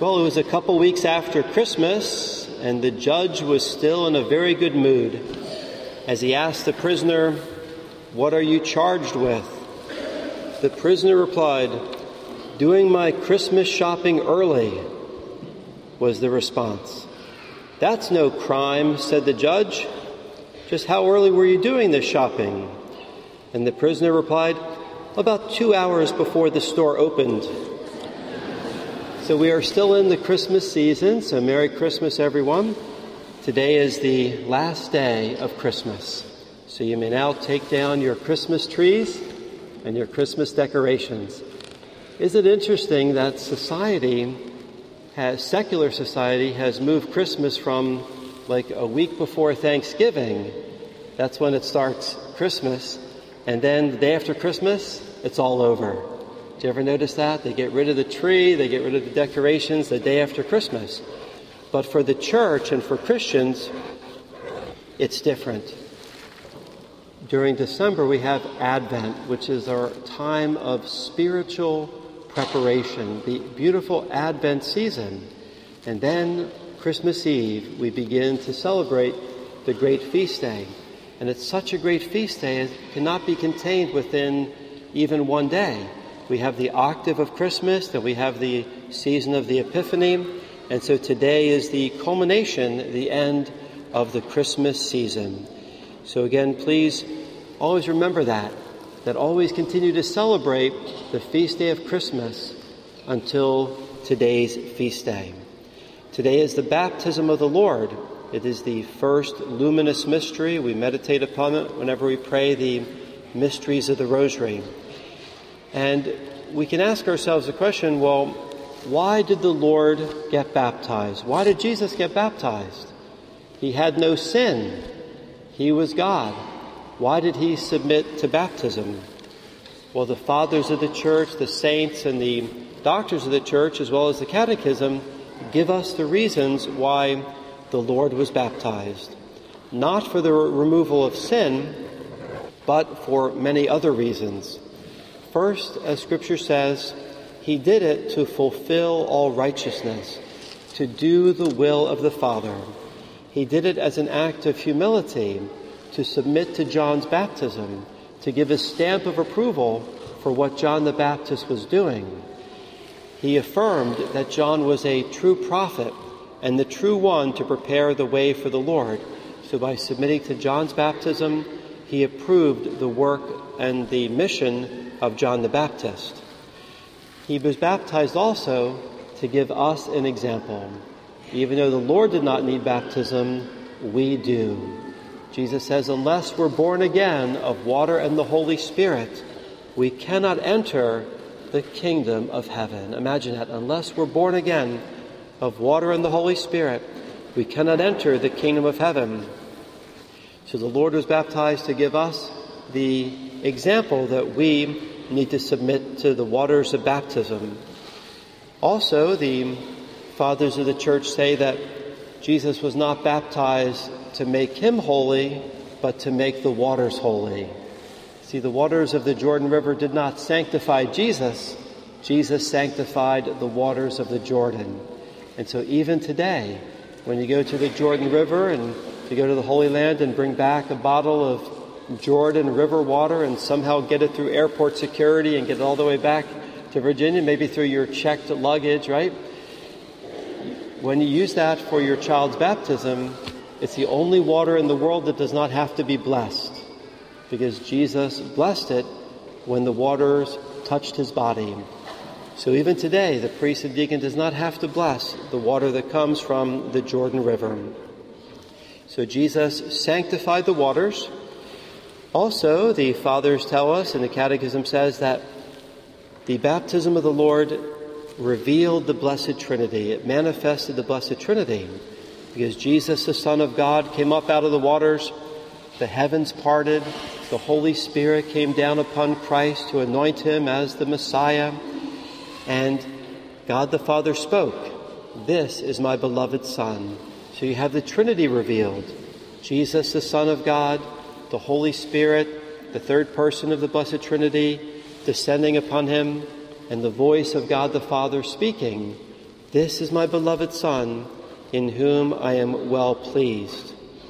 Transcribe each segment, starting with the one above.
Well, it was a couple weeks after Christmas, and the judge was still in a very good mood as he asked the prisoner, "What are you charged with?" The prisoner replied, "Doing my Christmas shopping early," was the response. "That's no crime," said the judge. "Just how early were you doing this shopping?" And the prisoner replied, "About 2 hours before the store opened." So we are still in the Christmas season, so Merry Christmas, everyone. Today is the last day of Christmas. So you may now take down your Christmas trees and your Christmas decorations. Is it interesting that secular society has moved Christmas from like a week before Thanksgiving? That's when it starts Christmas. And then the day after Christmas, it's all over. Do you ever notice that? They get rid of the tree, they get rid of the decorations the day after Christmas. But for the church and for Christians, it's different. During December, we have Advent, which is our time of spiritual preparation, the beautiful Advent season. And then Christmas Eve, we begin to celebrate the great feast day. And it's such a great feast day, it cannot be contained within even one day. We have the octave of Christmas, then we have the season of the Epiphany, and so today is the culmination, the end of the Christmas season. So again, please always remember that always continue to celebrate the feast day of Christmas until today's feast day. Today is the baptism of the Lord. It is the first luminous mystery. We meditate upon it whenever we pray the mysteries of the Rosary. And we can ask ourselves the question, well, why did the Lord get baptized? Why did Jesus get baptized? He had no sin. He was God. Why did he submit to baptism? Well, the fathers of the church, the saints, and the doctors of the church, as well as the catechism, give us the reasons why the Lord was baptized. Not for the removal of sin, but for many other reasons. First, as Scripture says, he did it to fulfill all righteousness, to do the will of the Father. He did it as an act of humility, to submit to John's baptism, to give a stamp of approval for what John the Baptist was doing. He affirmed that John was a true prophet and the true one to prepare the way for the Lord. So by submitting to John's baptism, he approved the work and the mission of John the Baptist. He was baptized also to give us an example. Even though the Lord did not need baptism, we do. Jesus says, unless we're born again of water and the Holy Spirit, we cannot enter the kingdom of heaven. Imagine that. Unless we're born again of water and the Holy Spirit, we cannot enter the kingdom of heaven. So the Lord was baptized to give us the example that we need to submit to the waters of baptism. Also, the fathers of the church say that Jesus was not baptized to make him holy, but to make the waters holy. See, the waters of the Jordan River did not sanctify Jesus. Jesus sanctified the waters of the Jordan. And so even today, when you go to the Jordan River and you go to the Holy Land and bring back a bottle of Jordan River water and somehow get it through airport security and get it all the way back to Virginia, maybe through your checked luggage, right? When you use that for your child's baptism, it's the only water in the world that does not have to be blessed, because Jesus blessed it when the waters touched his body. So even today, the priest and deacon does not have to bless the water that comes from the Jordan River. So Jesus sanctified the waters. Also, the fathers tell us, and the Catechism says, that the baptism of the Lord revealed the Blessed Trinity. It manifested the Blessed Trinity, because Jesus, the Son of God, came up out of the waters, the heavens parted, the Holy Spirit came down upon Christ to anoint him as the Messiah, and God the Father spoke, "This is my beloved Son." So you have the Trinity revealed. Jesus, the Son of God, the Holy Spirit, the third person of the Blessed Trinity, descending upon him, and the voice of God the Father speaking. "This is my beloved Son, in whom I am well pleased."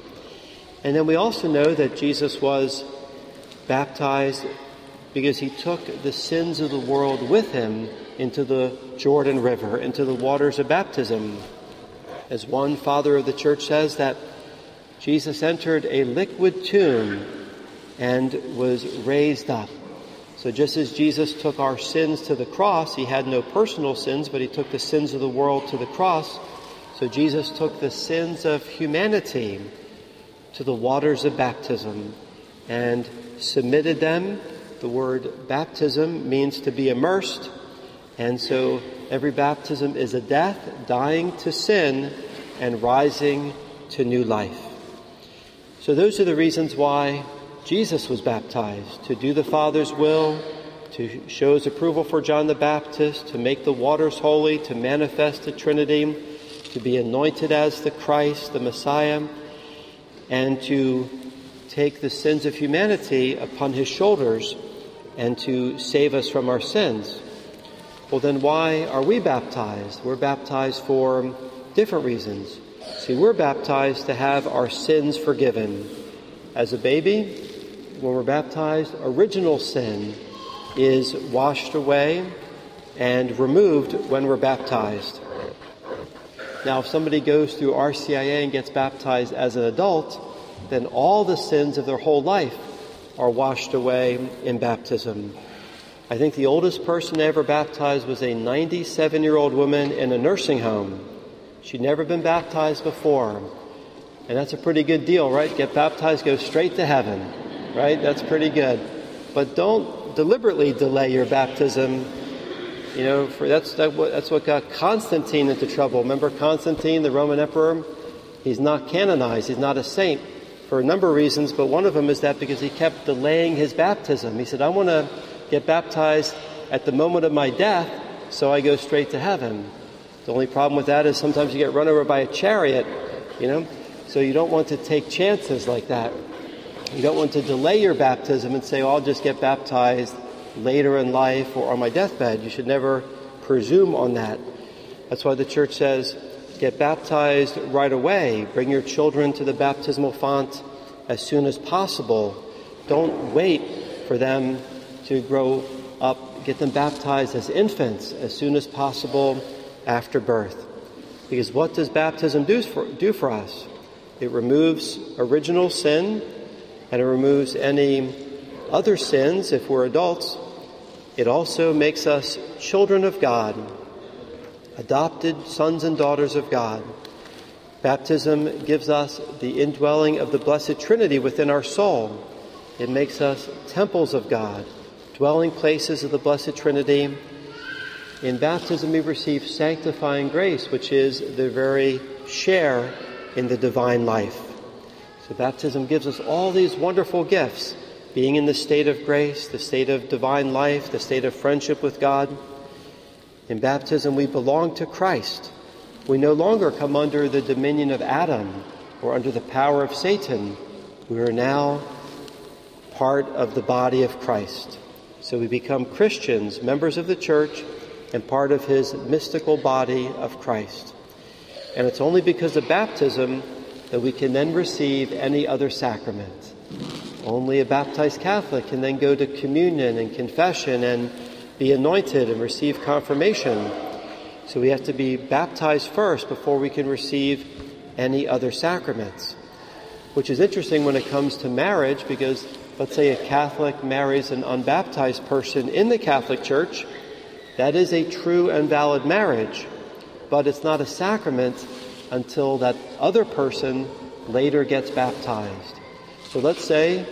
And then we also know that Jesus was baptized because he took the sins of the world with him into the Jordan River, into the waters of baptism. As one father of the church says, that Jesus entered a liquid tomb and was raised up. So just as Jesus took our sins to the cross, he had no personal sins, but he took the sins of the world to the cross. So Jesus took the sins of humanity to the waters of baptism and submitted them. The word baptism means to be immersed. And so every baptism is a death, dying to sin and rising to new life. So those are the reasons why Jesus was baptized: to do the Father's will, to show his approval for John the Baptist, to make the waters holy, to manifest the Trinity, to be anointed as the Christ, the Messiah, and to take the sins of humanity upon his shoulders and to save us from our sins. Well, then why are we baptized? We're baptized for different reasons. See, we're baptized to have our sins forgiven. As a baby, when we're baptized, original sin is washed away and removed when we're baptized. Now, if somebody goes through RCIA and gets baptized as an adult, then all the sins of their whole life are washed away in baptism. I think the oldest person ever baptized was a 97-year-old woman in a nursing home. She'd never been baptized before. And that's a pretty good deal, right? Get baptized, go straight to heaven, right? That's pretty good. But don't deliberately delay your baptism. You know, that's what got Constantine into trouble. Remember Constantine, the Roman emperor? He's not canonized. He's not a saint for a number of reasons, but one of them is that because he kept delaying his baptism. He said, I want to get baptized at the moment of my death so I go straight to heaven. The only problem with that is sometimes you get run over by a chariot, you know? So you don't want to take chances like that. You don't want to delay your baptism and say, I'll just get baptized later in life or on my deathbed. You should never presume on that. That's why the church says, get baptized right away. Bring your children to the baptismal font as soon as possible. Don't wait for them to grow up. Get them baptized as infants as soon as possible after birth. Because what does baptism do for us? It removes original sin, and it removes any other sins if we're adults. It also makes us children of God, adopted sons and daughters of God. Baptism gives us the indwelling of the Blessed Trinity within our soul. It makes us temples of God, dwelling places of the Blessed Trinity. In baptism we receive sanctifying grace, which is the very share in the divine life. So baptism gives us all these wonderful gifts, being in the state of grace, the state of divine life, the state of friendship with God. In baptism we belong to Christ. We no longer come under the dominion of Adam or under the power of Satan. We are now part of the body of Christ. So we become Christians, members of the church, and part of his mystical body of Christ. And it's only because of baptism that we can then receive any other sacrament. Only a baptized Catholic can then go to communion and confession and be anointed and receive confirmation. So we have to be baptized first before we can receive any other sacraments. Which is interesting when it comes to marriage, because let's say a Catholic marries an unbaptized person in the Catholic Church. That is a true and valid marriage, but it's not a sacrament until that other person later gets baptized. So let's say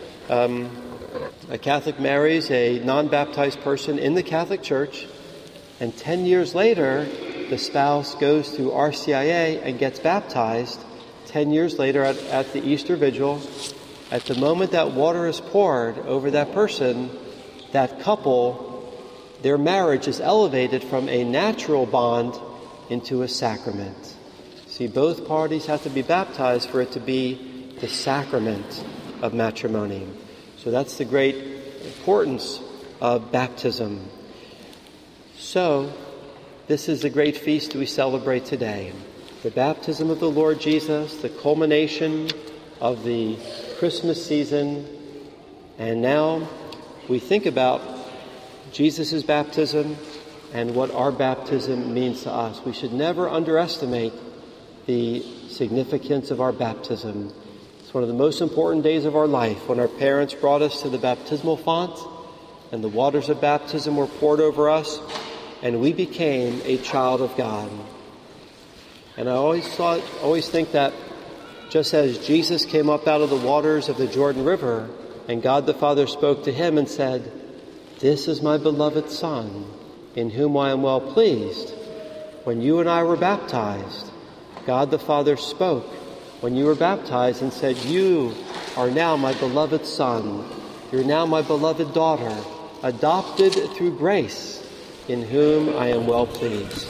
a Catholic marries a non-baptized person in the Catholic Church, and 10 years later, the spouse goes through RCIA and gets baptized. 10 years later at the Easter Vigil, at the moment that water is poured over that person, that couple, their marriage is elevated from a natural bond into a sacrament. See, both parties have to be baptized for it to be the sacrament of matrimony. So that's the great importance of baptism. So, This is the great feast we celebrate today. The baptism of the Lord Jesus, the culmination of the Christmas season. And now we think about Jesus' baptism and what our baptism means to us. We should never underestimate the significance of our baptism. It's one of the most important days of our life when our parents brought us to the baptismal font and the waters of baptism were poured over us and we became a child of God. And I always think that just as Jesus came up out of the waters of the Jordan River and God the Father spoke to him and said, "This is my beloved Son, in whom I am well pleased." When you and I were baptized, God the Father spoke when you were baptized and said, "You are now my beloved Son. You're now my beloved daughter, adopted through grace, in whom I am well pleased."